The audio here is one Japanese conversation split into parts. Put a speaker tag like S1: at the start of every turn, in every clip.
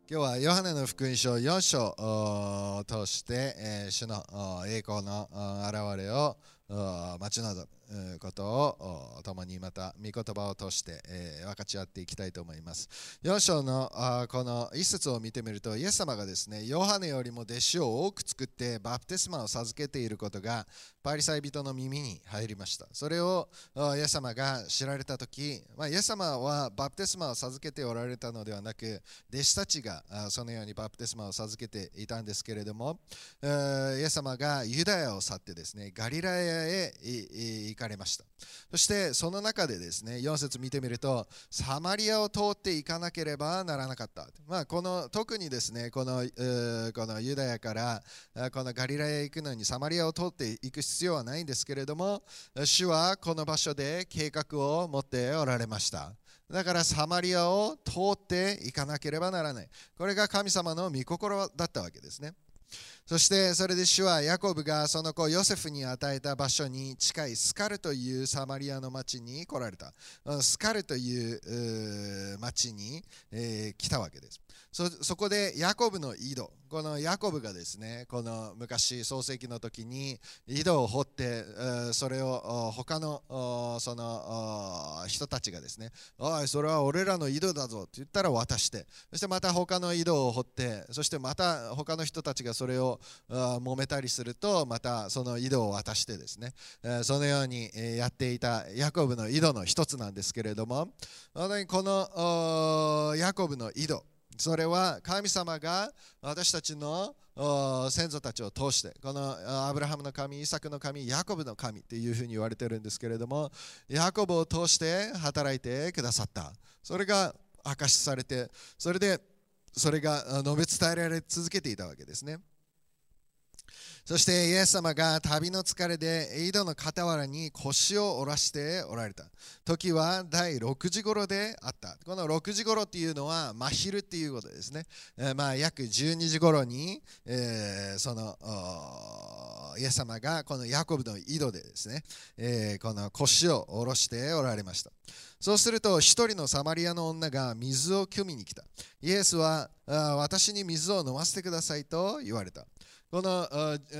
S1: 今日はヨハネの福音書4章を通して、主の栄光の現れを待ち望むことを共にまた御言葉を通して、分かち合っていきたいと思います。4章のこの一節を見てみると、イエス様がですね、ヨハネよりも弟子を多く作ってバプテスマを授けていることがパリサイ人の耳に入りました。それをイエス様が知られたとき、イエス様はバプテスマを授けておられたのではなく、弟子たちがそのようにバプテスマを授けていたんですけれども、イエス様がユダヤを去ってですね、ガリラヤへ行かれました。そしてその中でですね、4節見てみると、サマリアを通っていかなければならなかった。特にですね、このユダヤからこのガリラヤへ行くのにサマリアを通っていく必要はないんですけれども、主はこの場所で計画を持っておられました。だからサマリアを通っていかなければならない。これが神様の御心だったわけですね。そしてそれで主はヤコブがその子ヨセフに与えた場所に近いスカルというサマリアの町に来られた。スカルという町に来たわけです。そこでヤコブの井戸、このヤコブがですね、この昔創世記の時に井戸を掘って、それを他のその人たちがですね、おいそれは俺らの井戸だぞって言ったら渡して、そしてまた他の井戸を掘って、そしてまた他の人たちがそれを揉めたりすると、またその井戸を渡してですね、そのようにやっていたヤコブの井戸の一つなんですけれども、このヤコブの井戸、それは神様が私たちの先祖たちを通して、このアブラハムの神、イサクの神、ヤコブの神というふうに言われているんですけれども、ヤコブを通して働いてくださった。それが証しされて、それでそれが述べ伝えられ続けていたわけですね。そしてイエス様が旅の疲れで井戸の傍らに腰を下ろしておられた時は第6時頃であった。この6時頃っていうのは真昼っていうことですね。約12時頃に、そのイエス様がこのヤコブの井戸でですね、この腰を下ろしておられました。そうすると一人のサマリアの女が水を汲みに来た。イエスは私に水を飲ませてくださいと言われた。この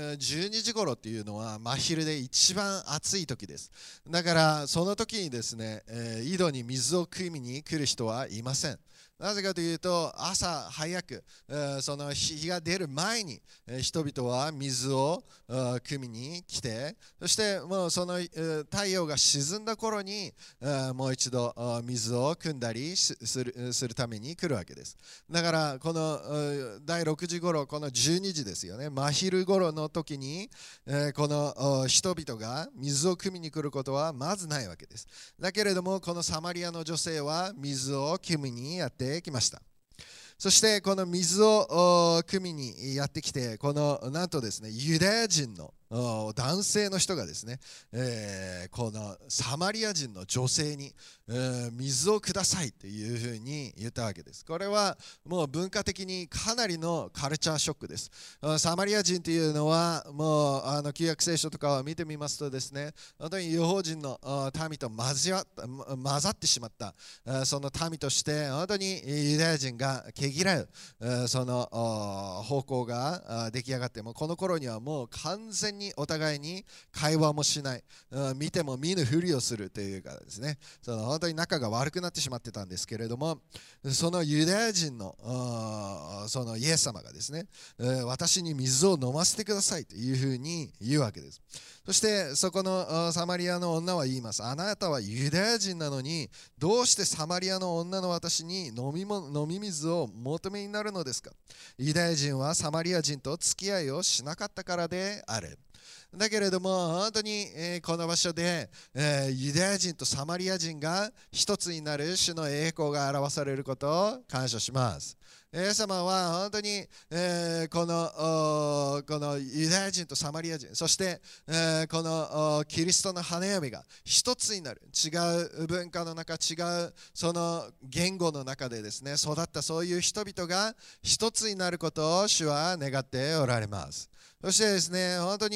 S1: 12時頃っていうのは真昼で一番暑い時です。だからその時にですね、井戸に水を汲みに来る人はいません。なぜかというと、朝早くその日が出る前に人々は水を汲みに来て、そしてもうその太陽が沈んだ頃にもう一度水を汲んだりするために来るわけです。だからこの第6時頃、この12時ですよね、真昼頃の時にこの人々が水を汲みに来ることはまずないわけです。だけれどもこのサマリアの女性は水を汲みにやってきました。そしてこの水を汲みにやってきて、このなんとですね、ユダヤ人の男性の人がですね、このサマリア人の女性に、水をくださいというふうに言ったわけです。これはもう文化的にかなりのカルチャーショックです。サマリア人というのはもう旧約聖書とかを見てみますとですね、本当に違法人の民と混ざってしまったその民として、本当にユダヤ人が毛嫌うその方向が出来上がって、もこの頃にはもう完全にお互いに会話もしない、見ても見ぬふりをするというかですね、その本当に仲が悪くなってしまってたんですけれども、そのユダヤ人のそのイエス様がですね、私に水を飲ませてくださいというふうに言うわけです。そしてそこのサマリアの女は言います。あなたはユダヤ人なのに、どうしてサマリアの女の私に飲み水を求めになるのですか。ユダヤ人はサマリア人と付き合いをしなかったからである。だけれども本当にこの場所でユダヤ人とサマリア人が一つになる主の栄光が表されることを感謝します。イエス様は本当にこのユダヤ人とサマリア人、そしてこのキリストの花嫁が一つになる、違う文化の中、違うその言語の中でですね育ったそういう人々が一つになることを主は願っておられます。そしてですね、本当にその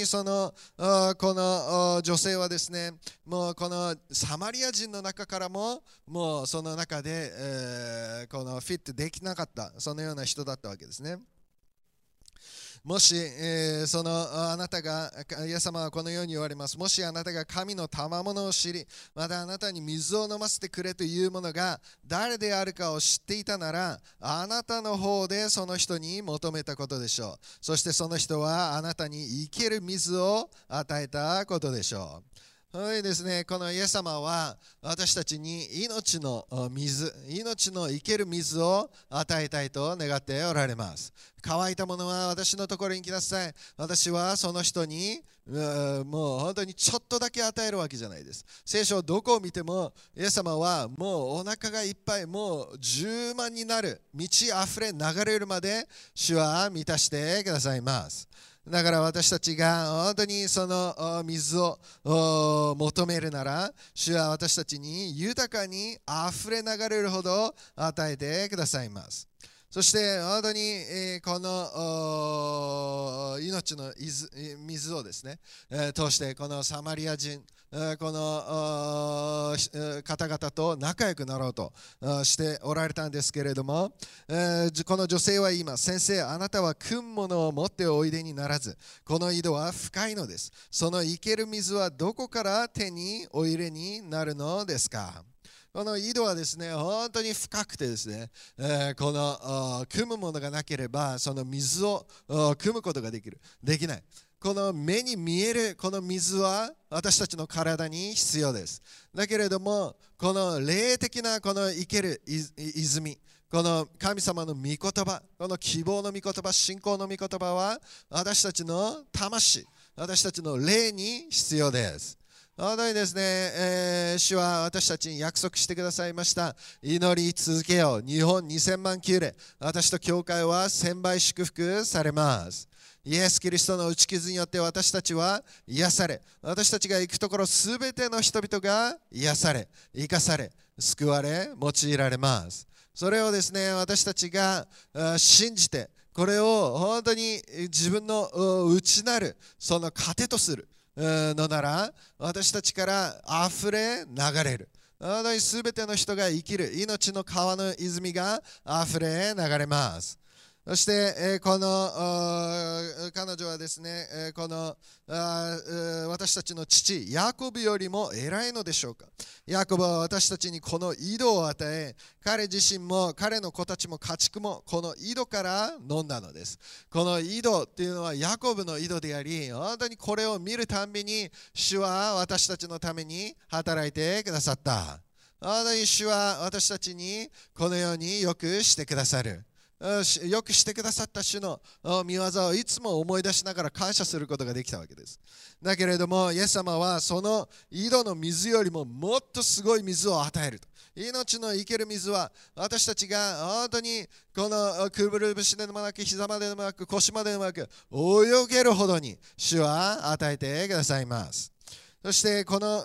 S1: この女性はですね、もうこのサマリア人の中からも、もうその中で、このフィットできなかった、そのような人だったわけですね。もし、あなたが、イエス様はこのように言われます。もしあなたが神の賜物を知り、またあなたに水を飲ませてくれというものが誰であるかを知っていたなら、あなたの方でその人に求めたことでしょう。そしてその人はあなたに生ける水を与えたことでしょう。はいですね、このイエス様は私たちに命の水、命の生ける水を与えたいと願っておられます。乾いたものは私のところに来なさい。私はその人にもう本当にちょっとだけ与えるわけじゃないです。聖書どこを見てもイエス様はもうお腹がいっぱい、もう充満になる、満ち溢れ流れるまで主は満たしてくださいます。だから私たちが本当にその水を求めるなら、主は私たちに豊かに溢れ流れるほど与えてくださいます。そして本当にこの命の水をですね、通してこのサマリア人、この方々と仲良くなろうとしておられたんですけれども、この女性は言います。先生、あなたは汲むものを持っておいでにならず、この井戸は深いのです。その生ける水はどこから手にお入れになるのですか。この井戸はですね、本当に深くてですね、この汲むものがなければその水を汲むことができない。この目に見えるこの水は私たちの体に必要です。だけれども、この霊的なこの生ける泉、この神様の御言葉、この希望の御言葉、信仰の御言葉は私たちの魂、私たちの霊に必要です。本当にですね、主は私たちに約束してくださいました。祈り続けよう。日本2000万宮礼、私と教会は1000倍祝福されます。イエス・キリストの打ち傷によって私たちは癒され、私たちが行くところすべての人々が癒され、生かされ、救われ、用いられます。それをですね、私たちが信じて、これを本当に自分の内なるその糧とするのなら、私たちから溢れ流れる。本当にすべての人が生きる命の川の泉が溢れ流れます。そして、この彼女はですね、この私たちの父ヤコブよりも偉いのでしょうか。ヤコブは私たちにこの井戸を与え、彼自身も彼の子たちも家畜もこの井戸から飲んだのです。この井戸っていうのはヤコブの井戸であり、本当にこれを見るたんびに主は私たちのために働いてくださった。本当に主は私たちにこのようによくしてくださる。よくしてくださった主の御業をいつも思い出しながら感謝することができたわけです。だけれどもイエス様はその井戸の水よりももっとすごい水を与えると。命の生ける水は私たちが本当にこのくぶる節でもなく膝まででもなく腰まででもなく泳げるほどに主は与えてくださいます。そしてこの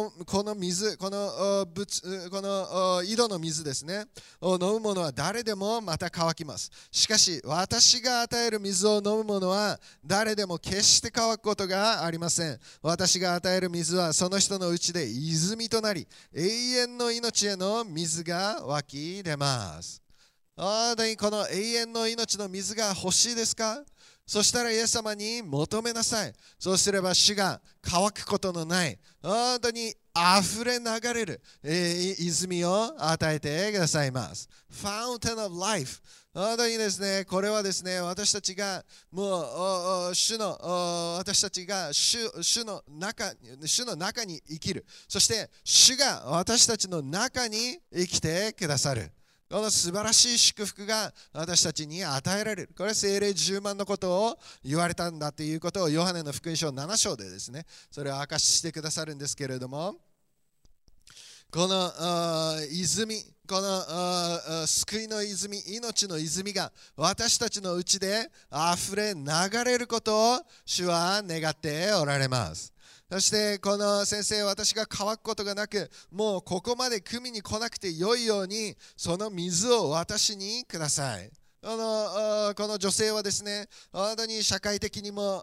S1: 井戸の水ですねを飲む者は誰でもまた乾きます。しかし私が与える水を飲む者は誰でも決して乾くことがありません。私が与える水はその人のうちで泉となり、永遠の命への水が湧き出ます。本当にこの永遠の命の水が欲しいですか？そしたらイエス様に求めなさい。そうすれば主が乾くことのない、本当に溢れ流れる、泉を与えてくださいます。Fountain of Life。本当にですね、これはですね、私たちがもう私たちが主の中に生きる。そして主が私たちの中に生きてくださる。この素晴らしい祝福が私たちに与えられる。これは聖霊10万のことを言われたんだということをヨハネの福音書7章でですね、それを明かししてくださるんですけれども、この泉、この救いの泉、命の泉が私たちのうちで溢れ流れることを主は願っておられます。そしてこの先生、私が乾くことがなく、もうここまで汲みに来なくてよいようにその水を私にください。 この女性はですね、本当に社会的にも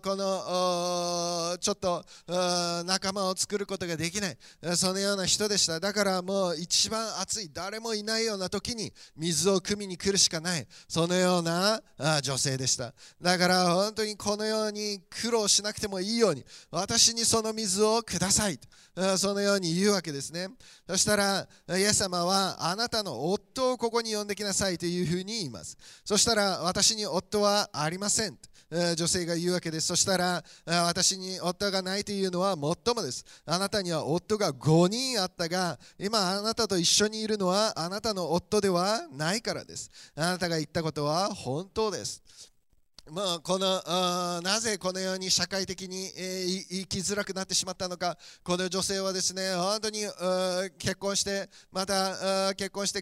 S1: ちょっと仲間を作ることができない、そのような人でした。だからもう一番暑い、誰もいないような時に水を汲みに来るしかない、そのような女性でした。だから本当にこのように苦労しなくてもいいように、私にその水をくださいと、そのように言うわけですね。そしたらイエス様は、あなたの夫をここに呼んできなさいというふうに言います。そしたら、私に夫はありません、女性が言うわけです。そしたら、私に夫がないというのはもっともです。あなたには夫が5人あったが、今あなたと一緒にいるのはあなたの夫ではないからです。あなたが言ったことは本当です。なぜこのように社会的に、生きづらくなってしまったのか。この女性はですね、本当に結婚して、また結婚して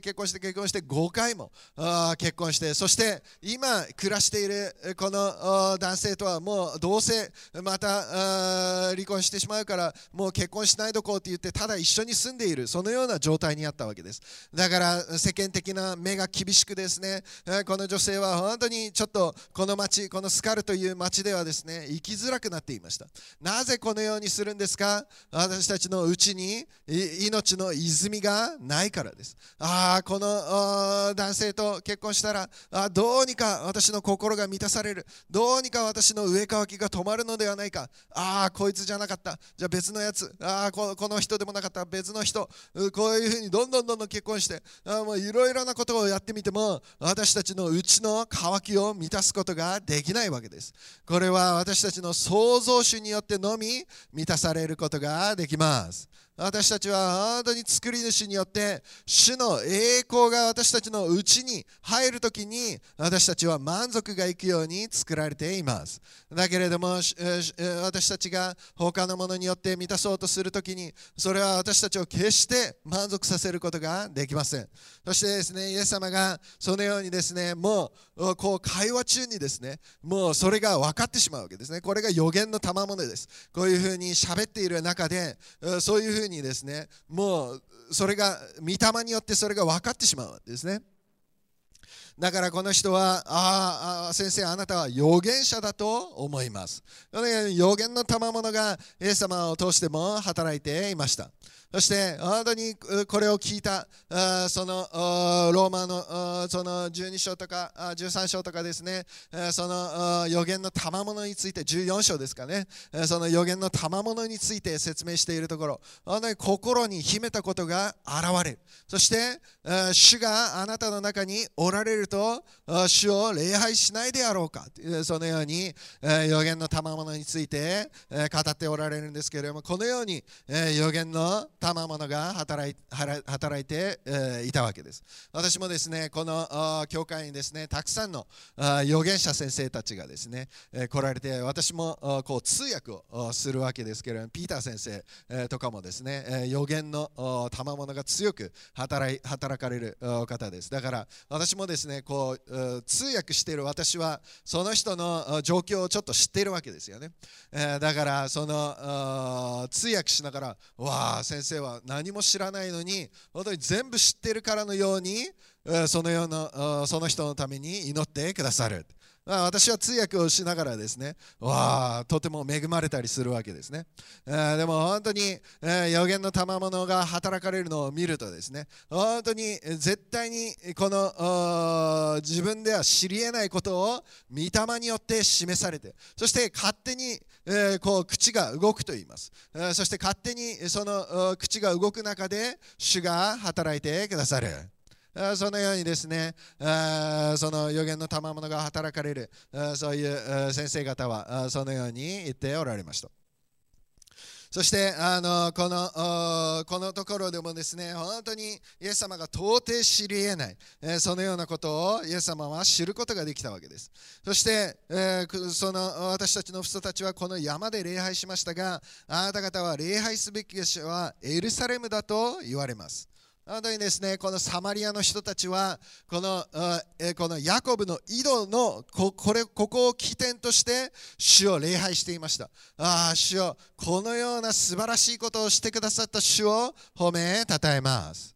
S1: 5回も結婚して、そして今暮らしているこの男性とはもう同棲、また離婚してしまうからもう結婚しないどこうって言って、ただ一緒に住んでいる、そのような状態にあったわけです。だから世間的な目が厳しくですね、この女性は本当にちょっとこのスカルという町ではですね、生きづらくなっていました。なぜこのようにするんですか。私たちのうちに命の泉がないからです。この男性と結婚したらどうにか私の心が満たされる、どうにか私の飢え渇きが止まるのではないか。こいつじゃなかった、じゃあ別のやつ、この人でもなかった、別の人、こういうふうにどんどん結婚して、もういろいろなことをやってみても、私たちのうちの渇きを満たすことができないわけです。これは私たちの創造主によってのみ満たされることができます。私たちは本当に作り主によって主の栄光が私たちのうちに入るときに、私たちは満足がいくように作られています。だけれども私たちが他のものによって満たそうとするときに、それは私たちを決して満足させることができません。そしてですね、イエス様がそのようにですね、もうこう会話中にですね、もうそれが分かってしまうわけですね。これが予言の賜物です。こういうふうに喋っている中で、そういうふうにですね、もうそれが御霊によってそれが分かってしまうんですね。だからこの人は、先生、あなたは預言者だと思います。預言の賜物がイエス様を通しても働いていました。そして本当にこれを聞いたそのローマのその12章とか13章とかですね、その預言の賜物について、14章ですかね、その預言の賜物について説明しているところ、本当に心に秘めたことが現れる。そして主があなたの中におられると主を礼拝しないであろうか、そのように預言の賜物について語っておられるんですけれども、このように預言の賜物が働いていたわけです。私もですね、この教会にですね、たくさんの預言者先生たちがですね来られて、私もこう通訳をするわけですけれども、ピーター先生とかもですね、預言の賜物が強く働かれる方です。だから私もですね、こう通訳している私はその人の状況をちょっと知っているわけですよね。だからその通訳しながら、わあ先生は何も知らないのに本当に全部知っているからのようにその人のために祈ってくださる。私は通訳をしながらですね、とても恵まれたりするわけですね。でも本当に預言の賜物が働かれるのを見るとですね、本当に絶対にこの自分では知り得ないことを御霊によって示されて、そして勝手にこう口が動くと言います。そして勝手にその口が動く中で主が働いてくださる。そのようにですね、その預言の賜物が働かれる、そういう先生方はそのように言っておられました。そしてこのところでもですね、本当にイエス様が到底知り得ない、そのようなことをイエス様は知ることができたわけです。そして、その私たちの父祖たちはこの山で礼拝しましたが、あなた方は礼拝すべき場所はエルサレムだと言われます。本当にですね、このサマリアの人たちはこのヤコブの井戸のここを起点として主を礼拝していました。主よ、このような素晴らしいことをしてくださった主を褒めたたえます。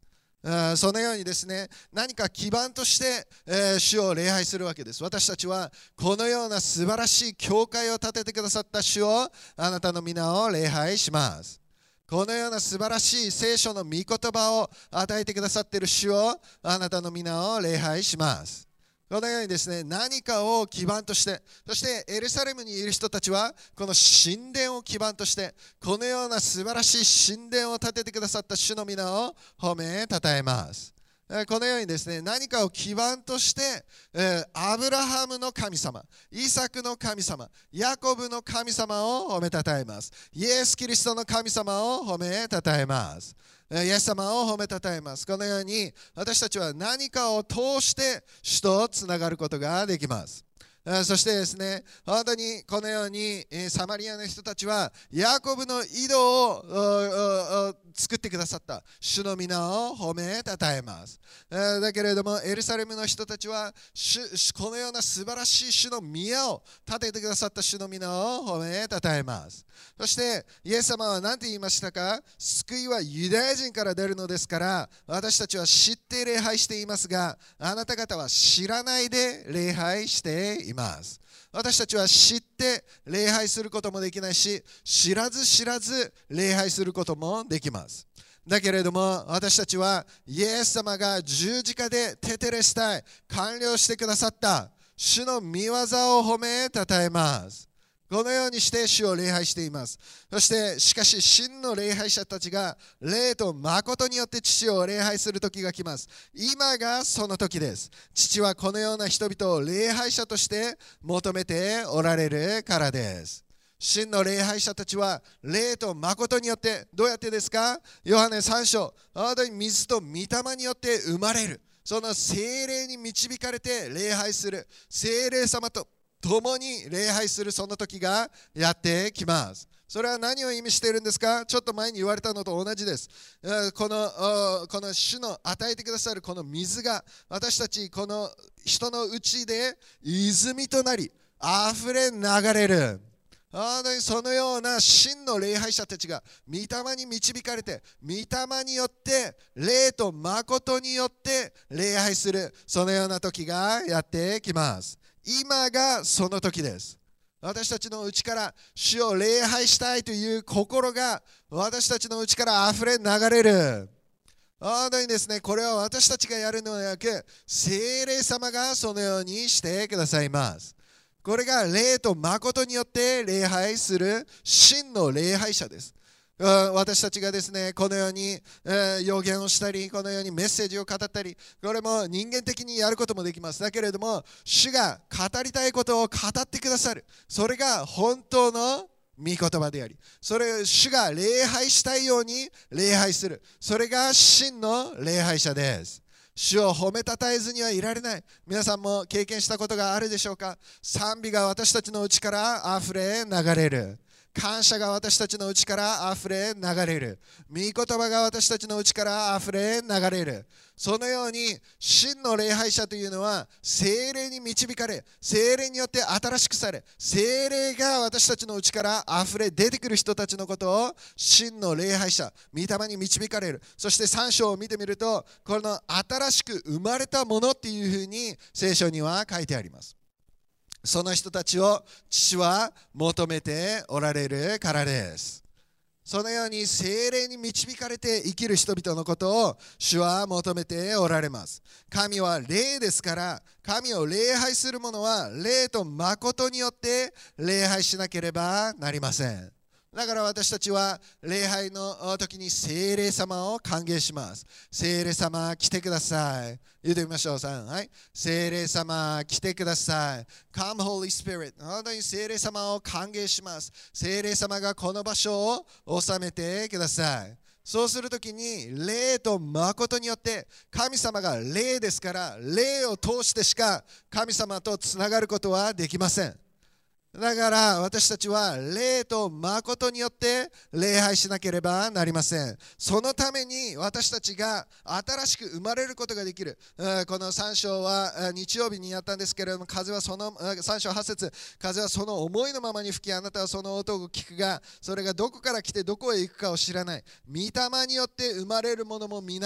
S1: そのようにですね、何か基盤として、主を礼拝するわけです。私たちはこのような素晴らしい教会を建ててくださった主を、あなたの皆を礼拝します。このような素晴らしい聖書の御言葉を与えてくださっている主を、あなたの皆を礼拝します。このようにですね、何かを基盤として、そしてエルサレムにいる人たちはこの神殿を基盤として、このような素晴らしい神殿を建ててくださった主の皆を褒めたたえます。このようにですね、何かを基盤として、アブラハムの神様、イサクの神様、ヤコブの神様を褒めたたえます。イエス・キリストの神様を褒めたたえます。イエス様を褒めたたえます。このように私たちは何かを通して主とつながることができます。そしてですね、本当にこのようにサマリアの人たちはヤコブの井戸を作ってくださった主の皆を褒めたたえます。だけれどもエルサレムの人たちはこのような素晴らしい主の宮を建ててくださった主の皆を褒めたたえます。そしてイエス様は何て言いましたか？救いはユダヤ人から出るのですから、私たちは知って礼拝していますが、あなた方は知らないで礼拝しています。私たちは知って礼拝することもできないし、知らず知らず礼拝することもできます。だけれども私たちはイエス様が十字架でテテレスタイ完了してくださった主の御業を褒めたたえます。このようにして主を礼拝しています。そしてしかし真の礼拝者たちが霊と誠によって父を礼拝する時が来ます。今がその時です。父はこのような人々を礼拝者として求めておられるからです。真の礼拝者たちは霊と誠によって、どうやってですか？ヨハネ3章、本当に水と御霊によって生まれる、その聖霊に導かれて礼拝する、聖霊様と共に礼拝するその時がやってきます。それは何を意味しているんですか？ちょっと前に言われたのと同じです。この主の与えてくださるこの水が私たちこの人のうちで泉となり溢れ流れる。本当にそのような真の礼拝者たちが御霊に導かれて、御霊によって霊と誠によって礼拝する、そのような時がやってきます。今がその時です。私たちのうちから主を礼拝したいという心が私たちのうちから溢れ流れる。本当にですね、これは私たちがやるのではなく、聖霊様がそのようにしてくださいます。これが霊と誠によって礼拝する真の礼拝者です。私たちがですね、このように予言をしたり、このようにメッセージを語ったり、これも人間的にやることもできます。だけれども、主が語りたいことを語ってくださる。それが本当の御言葉であり、それを主が礼拝したいように礼拝する。それが真の礼拝者です。主を褒めたたえずにはいられない。皆さんも経験したことがあるでしょうか？賛美が私たちのうちから溢れ流れる。感謝が私たちのうちから溢れ流れる。御言葉が私たちのうちから溢れ流れる。そのように真の礼拝者というのは聖霊に導かれ、聖霊によって新しくされ、聖霊が私たちのうちから溢れ出てくる人たちのことを真の礼拝者、御霊に導かれる。そして3章を見てみると、この新しく生まれたものっていうふうに聖書には書いてあります。その人たちを父は求めておられるからです。そのように聖霊に導かれて生きる人々のことを主は求めておられます。神は霊ですから、神を礼拝する者は霊と誠によって礼拝しなければなりません。だから私たちは礼拝の時に聖霊様を歓迎します。聖霊様来てください。言ってみましょう。はい。聖霊様来てください。Come Holy Spirit。本当に聖霊様を歓迎します。聖霊様がこの場所を治めてください。そうするときに霊と誠によって、神様が霊ですから、霊を通してしか神様とつながることはできません。だから私たちは霊と誠によって礼拝しなければなりません。そのために私たちが新しく生まれることができる。この3章は日曜日にやったんですけれども、風はその3章8節、風はその思いのままに吹き、あなたはその音を聞くが、それがどこから来てどこへ行くかを知らない。御霊によって生まれるものも皆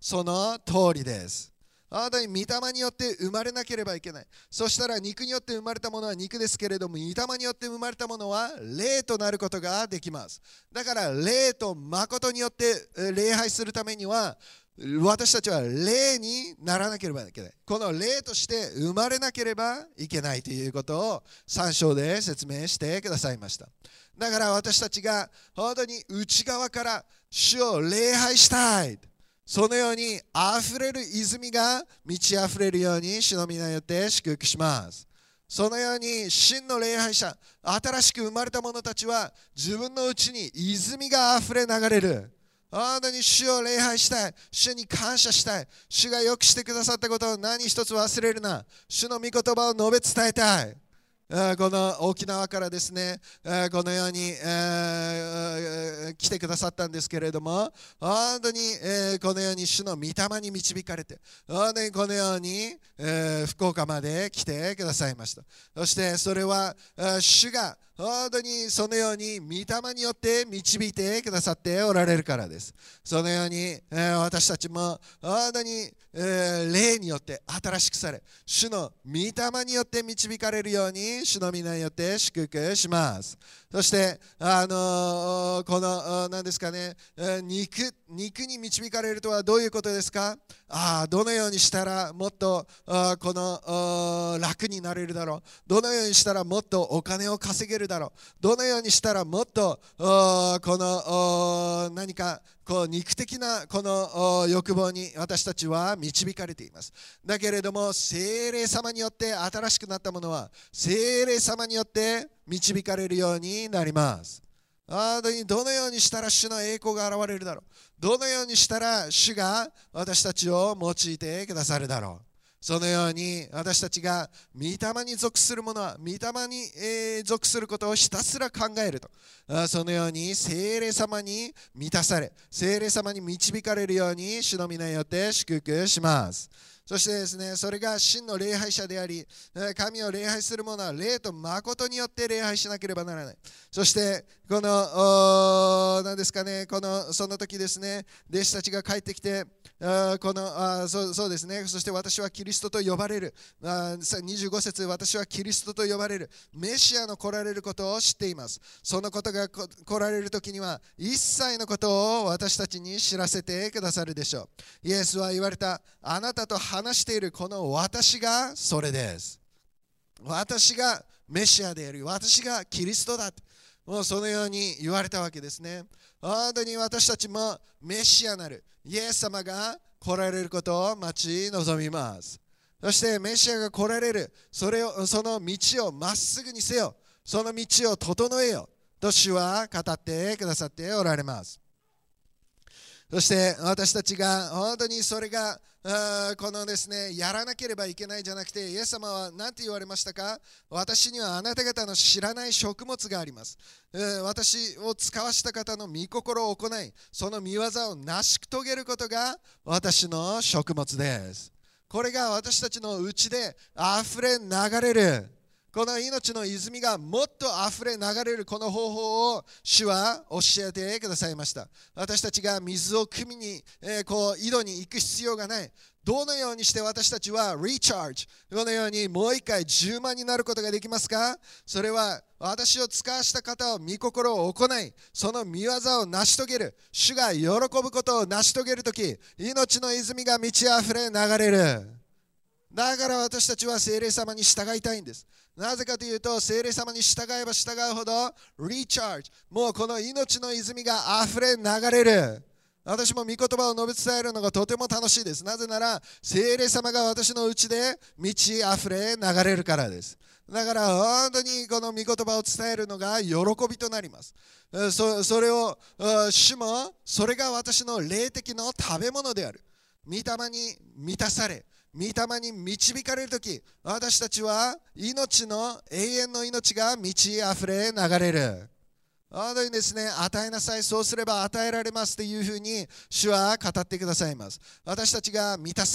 S1: その通りです。本当に御霊によって生まれなければいけない。そしたら肉によって生まれたものは肉ですけれども、御霊によって生まれたものは霊となることができます。だから霊と誠によって礼拝するためには、私たちは霊にならなければいけない。この霊として生まれなければいけないということを3章で説明してくださいました。だから私たちが本当に内側から主を礼拝したい、そのようにあふれる泉が満ちあふれるように主の皆によって祝福します。そのように真の礼拝者、新しく生まれた者たちは自分のうちに泉があふれ流れる。本当に主を礼拝したい、主に感謝したい、主がよくしてくださったことを何一つ忘れるな、主の御言葉を述べ伝えたい。この沖縄からですね、このように来てくださったんですけれども、本当にこのように主の御霊に導かれて、本当にこのように福岡まで来てくださいました。そしてそれは主が本当にそのように御霊によって導いてくださっておられるからです。そのように私たちも本当に霊によって新しくされ、主の御霊によって導かれるように主の皆によって祝福します。そしてこの何ですかね、肉に導かれるとはどういうことですか？どのようにしたらもっとこの楽になれるだろう、どのようにしたらもっとお金を稼げるだろう、どのようにしたらもっとこの何かこう肉的なこの欲望に私たちは導かれています。だけれども聖霊様によって新しくなったものは聖霊様によって導かれるようになります。どのようにしたら主の栄光が現れるだろう、どのようにしたら主が私たちを用いてくださるだろう。そのように私たちが御霊に属する者は御霊に属することをひたすら考えると、そのように聖霊様に満たされ、聖霊様に導かれるように主の皆によって祝福します。そしてですね、それが真の礼拝者であり、神を礼拝する者は霊と誠によって礼拝しなければならない。そしてこの何ですかね、その時ですね、弟子たちが帰ってきて、そうですね、そして私はキリストと呼ばれる、25節、私はキリストと呼ばれるメシアの来られることを知っています。そのことが来られる時には一切のことを私たちに知らせてくださるでしょう。イエスは言われた、あなたと話しているこの私がそれです。私がメシアであり、私がキリストだ。もうそのように言われたわけですね。本当に私たちもメシアなるイエス様が来られることを待ち望みます。そしてメシアが来られる、その道をまっすぐにせよ、その道を整えよと主は語ってくださっておられます。そして私たちが本当にそれがこのですね、やらなければいけないじゃなくて、イエス様は何て言われましたか？私にはあなた方の知らない食物があります。私を使わした方の御心を行い、その御業を成し遂げることが私の食物です。これが私たちのうちであふれ流れる、この命の泉がもっとあふれ流れるこの方法を主は教えてくださいました。私たちが水を汲みに、井戸に行く必要がない。どのようにして私たちはリチャージ、このようにもう一回充満になることができますか？それは私を使わした方を御心を行い、その御業を成し遂げる、主が喜ぶことを成し遂げるとき、命の泉が満ち溢れ流れる。だから私たちは聖霊様に従いたいんです。なぜかというと、聖霊様に従えば従うほどリチャージ、もうこの命の泉があふれ流れる。私も御言葉を述べ伝えるのがとても楽しいです。なぜなら聖霊様が私のうちで満ちあふれ流れるからです。だから本当にこの御言葉を伝えるのが喜びとなります。それを主もそれが私の霊的な食べ物である。御霊に満たされ、御霊に導かれるとき、私たちは命の永遠の命が満ち溢れ流れる。本当にですね、与えなさい、そうすれば与えられますというふうに主は語ってくださいます。私たちが満たされ、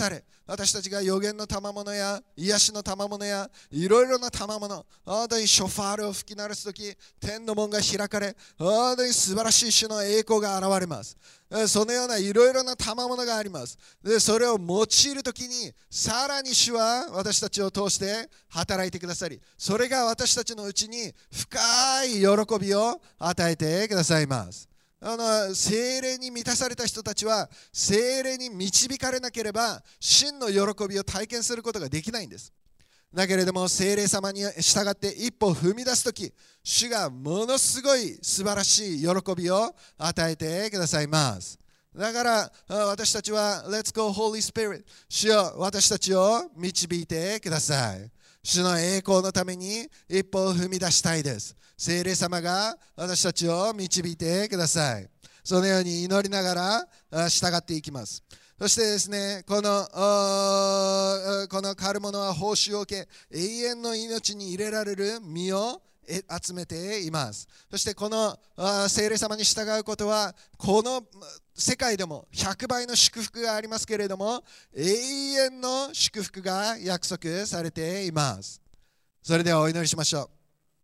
S1: 私たちが預言の賜物や癒しの賜物やいろいろな賜物、本当にショファールを吹き鳴らすとき、天の門が開かれ、本当に素晴らしい主の栄光が現れます。そのようないろいろな賜物があります。で、それを用いるときに、さらに主は私たちを通して働いてくださり、それが私たちのうちに深い喜びを与えてくださいます。聖霊に満たされた人たちは聖霊に導かれなければ真の喜びを体験することができないんです。だけれども聖霊様に従って一歩踏み出すとき、主がものすごい素晴らしい喜びを与えてくださいます。だから私たちは Let's go Holy Spirit、 主よ私たちを導いてください。主の栄光のために一歩を踏み出したいです。聖霊様が私たちを導いてください。そのように祈りながら従っていきます。そしてですね、この狩る者は報酬を受け、永遠の命に入れられる実を集めています。そしてこの聖霊様に従うことは、この世界でも100倍の祝福がありますけれども、永遠の祝福が約束されています。それではお祈りしましょう。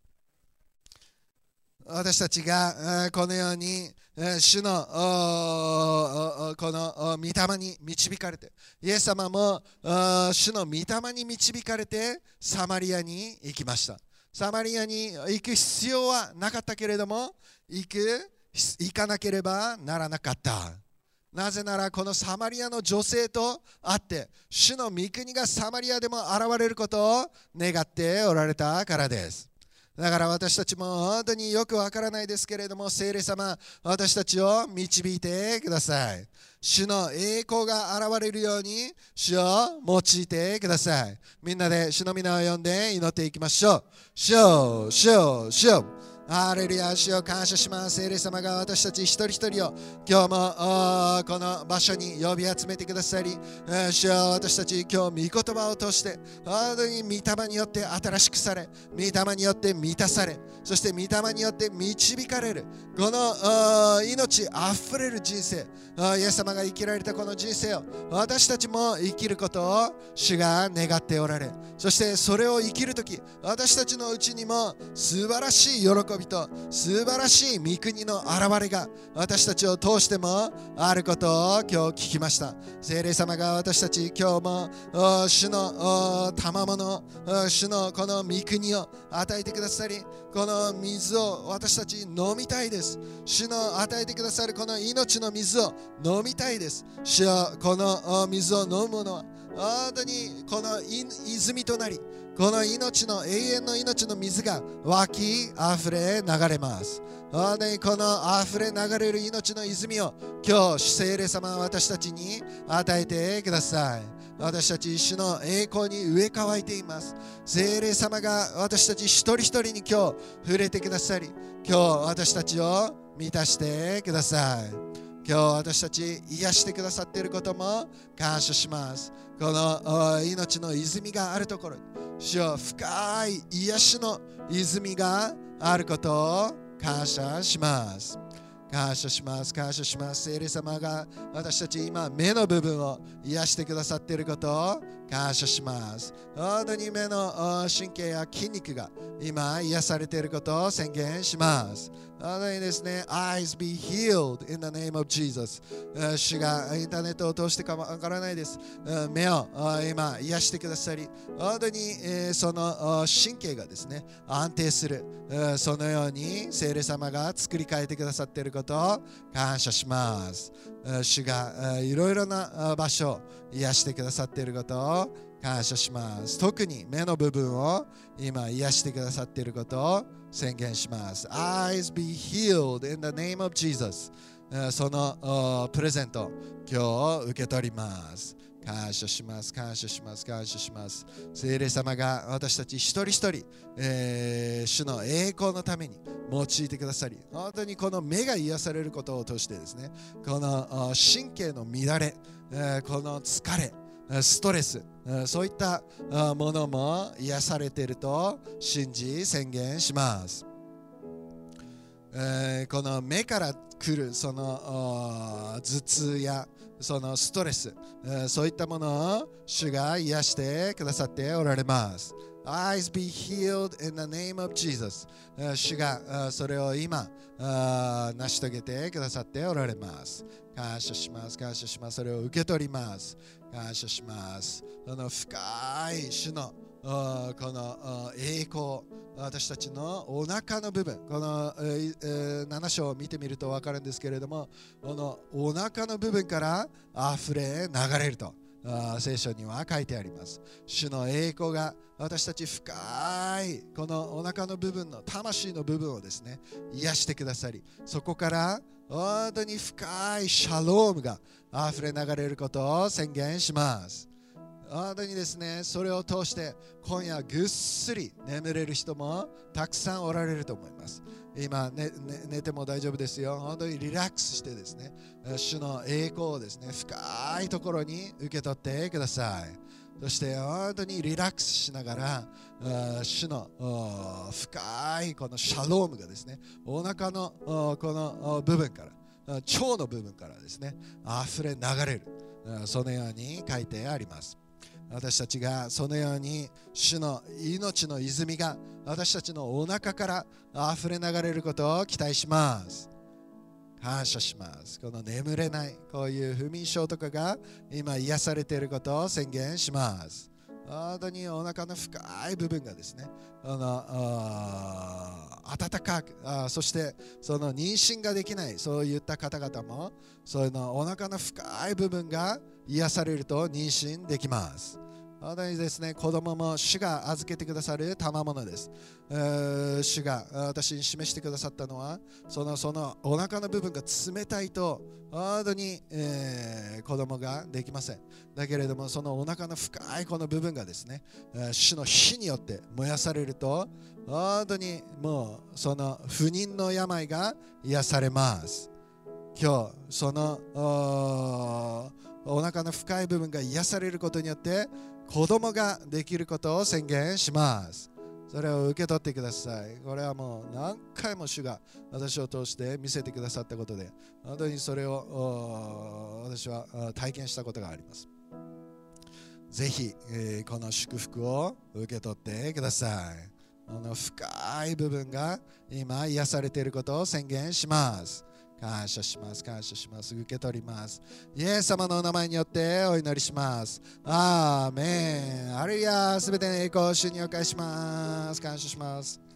S1: 私たちがこのように主のこの御霊に導かれて、イエス様も主の御霊に導かれてサマリアに行きました。サマリアに行く必要はなかったけれども、行かなければならなかった。なぜならこのサマリアの女性と会って、主の御国がサマリアでも現れることを願っておられたからです。だから私たちも本当によくわからないですけれども、聖霊様、私たちを導いてください。主の栄光が現れるように主を用いてください。みんなで主の皆を呼んで祈っていきましょう。主よ、主よ、主よ。ハレルヤ、主を感謝します。聖霊様が私たち一人一人を今日もこの場所に呼び集めてくださり、主よ、私たち今日御言葉を通して本当に御霊によって新しくされ、御霊によって満たされ、そして御霊によって導かれるこの命あふれる人生、イエス様が生きられたこの人生を私たちも生きることを主が願っておられ、そしてそれを生きるとき、私たちのうちにも素晴らしい喜びと素晴らしい御国の現れが私たちを通してもあることを今日聞きました。聖霊様が私たち今日も主の賜物、主のこの御国を与えてくださり、この水を私たち飲みたいです。主の与えてくださるこの命の水を飲みたいです。主よ、この水を飲むものは本当にこの泉となり、この命の永遠の命の水が湧き溢れ流れます。本当にこの溢れ流れる命の泉を今日聖霊様は私たちに与えてください。私たち主の栄光に植え替えています。聖霊様が私たち一人一人に今日触れてくださり、今日私たちを満たしてください。今日私たち癒してくださっていることも感謝します。この命の泉があるところ、主よ、深い癒しの泉があることを感謝します。感謝します。感謝します。聖霊様が私たち今目の部分を癒してくださっていることを感謝します。本当に目の神経や筋肉が今癒されていることを宣言します。本当にですね、Eyes be healed in the name of Jesus。主がインターネットを通してかわからないです。目を今癒してくださり、本当にその神経がですね、安定する。そのように聖霊様が作り変えてくださっていることを感謝します。主がいろいろな場所を癒してくださっていることを感謝します。特に目の部分を今癒してくださっていることを宣言します。Eyes be healed in the name of Jesus。そのプレゼント今日受け取ります。感謝します。感謝します。感謝します。聖霊様が私たち一人一人、主の栄光のために用いてくださり、本当にこの目が癒されることを通してですね、この神経の乱れ、この疲れ、ストレス、そういったものも癒されていると信じ宣言します。この目から来るその頭痛やそのストレス、そういったものを主が癒してくださっておられます。Eyes be healed in the name of Jesus。主がそれを今成し遂げてくださっておられます。感謝します、感謝します。それを受け取ります。感謝します。深い主のこの栄光、私たちのお腹の部分、この7章を見てみると分かるんですけれども、このお腹の部分から溢れ流れると聖書には書いてあります。主の栄光が私たち深いこのお腹の部分の魂の部分をですね、癒してくださり、そこから本当に深いシャロームが溢れ流れることを宣言します。本当にですね、それを通して今夜ぐっすり眠れる人もたくさんおられると思います。今、寝ても大丈夫ですよ。本当にリラックスしてですね、主の栄光をですね、深いところに受け取ってください。そして本当にリラックスしながら主の深いこのシャロームがですね、お腹のこの部分から腸の部分からですね、溢れ流れる、そのように書いてあります。私たちがそのように主の命の泉が私たちのお腹から溢れ流れることを期待します。感謝します。この眠れないこういう不眠症とかが今癒されていることを宣言します。本当にお腹の深い部分がですね、温かく、そしてその妊娠ができないそういった方々もそのお腹の深い部分が癒されると妊娠できます。本当にですね、子供も主が預けてくださる賜物です。主が私に示してくださったのはそのお腹の部分が冷たいと本当に、子供ができません。だけれどもそのお腹の深いこの部分がですね、主の火によって燃やされると本当にもうその不妊の病が癒されます。今日そのお腹の深い部分が癒されることによって子供ができることを宣言します。それを受け取ってください。これはもう何回も主が私を通して見せてくださったことで、本当にそれを私は体験したことがあります。ぜひ、この祝福を受け取ってください。深い部分が今癒されていることを宣言します。感謝します、感謝します。受け取ります。イエス様のお名前によってお祈りします。アーメン。あるいはすべての栄光を主にお返しします。感謝します。